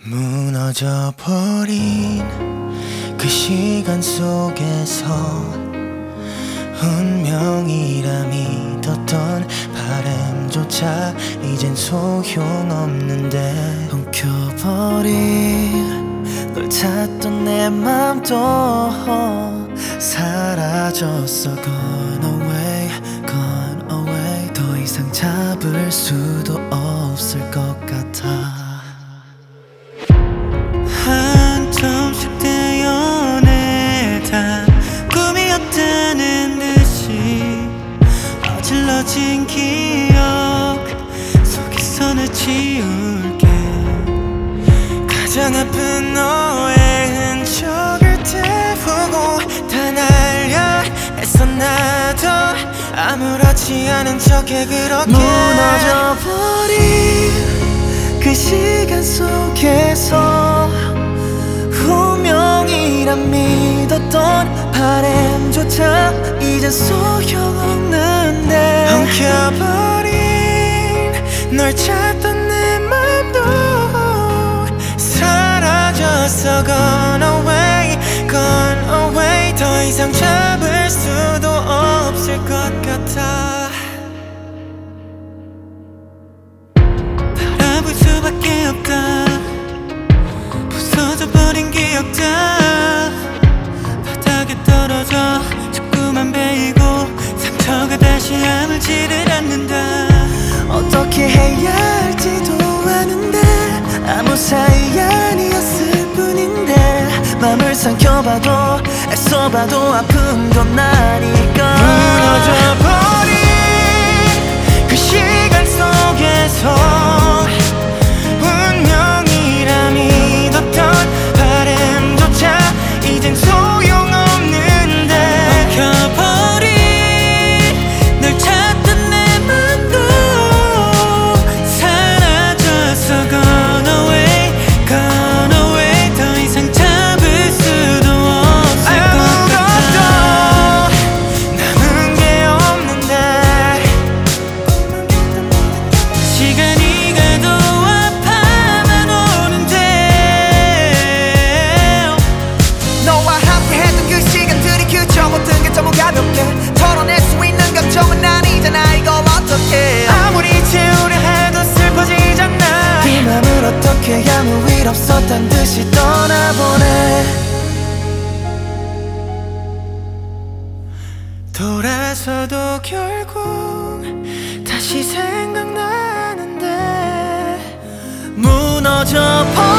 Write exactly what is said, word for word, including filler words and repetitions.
무너져 버린 그 시간 속에서 운명이라 믿었던 바람조차 이젠 소용없는데, 엉켜버린 널 찾던 내 맘도 사라졌어. Gone away, gone away. 더 이상 잡을 수도 없을 것 같아. 한 텀씩 떼어내다 꿈이었다는 듯이 어질러진 기억 속에서 날 지울게. 가장 아픈 너의 흔적을 태우고 다 날려 애써 나도 아무렇지 않은 척해. 그렇게 무너져버린 그 시간 속에서 운명이란 믿었던 바람조차 이젠 소용없는데, 엉켜버린 널 찾던 내 맘도 사라졌어. Gone away, gone away. 더 이상 잡을 수도 없을 것 같아. 바라볼 수밖에 없다. 부서져 버린 기억들 바닥에 떨어져 자꾸만 베이고 상처가 다시 아물지를 않는다. 어떻게 해야 할지도 아는데 아무 사이 아니었을 뿐인데, 맘을 삼켜봐도 애써봐도 아픈 건 나니까. 무너져버린 그 시간 속에서 운명이라 믿었던 바람조차 이젠 소용없는데, 엉켜버린 널 찾던 내 맘도 사라졌어. Gone away, gone away. 더 이상 잡을 수도 없을 것 같아. 남은 게 없는데 시간이 가도 아파만 오는데, 너와 함께 했던 그 시간들이 그저 모든 게 전부 가볍게 털어낼 수 있는 감정은 아니잖아. 이걸 어떻게 아무리 채우려 해도 슬퍼지잖아. 이 맘을 어떻게 아무 일 없었단 듯이 떠나보내. 돌아서도 결국 다시 생각나는데, 무너져 버린